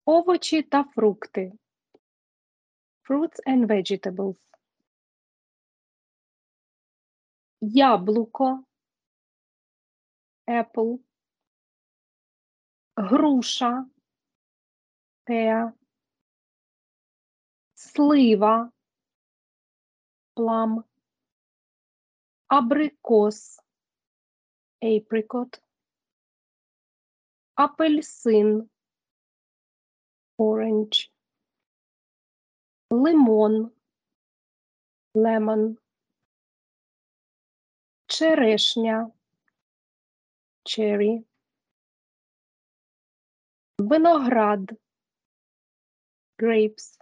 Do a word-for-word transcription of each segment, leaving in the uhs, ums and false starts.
Овочі та фрукти. Fruits and vegetables. Яблуко. Apple. Груша. Pear. Слива. Plum. Абрикос. Apricot. Апельсин. Orange. Лимон. Lemon. Черешня. Cherry. Виноград. Grapes.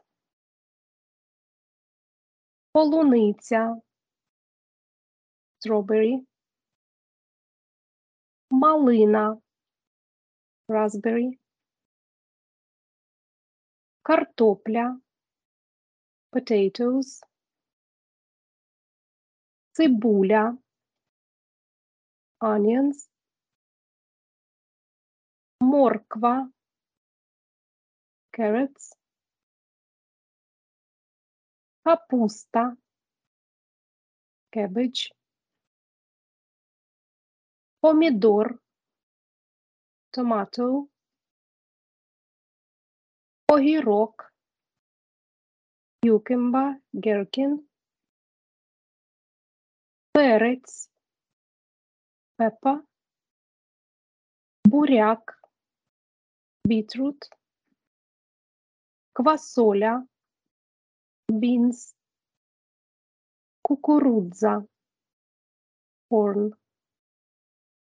Полуниця. Strawberry. Малина. Raspberry. Картопля. Potatoes. Цибуля. Onions. Морква. Carrots. Капуста. Cabbage. Помідор. Tomato. Огірок. Cucumber. Gherkin. Перець. Pepper. Буряк. Beetroot. Квасоля. Beans. Кукурудза. Corn.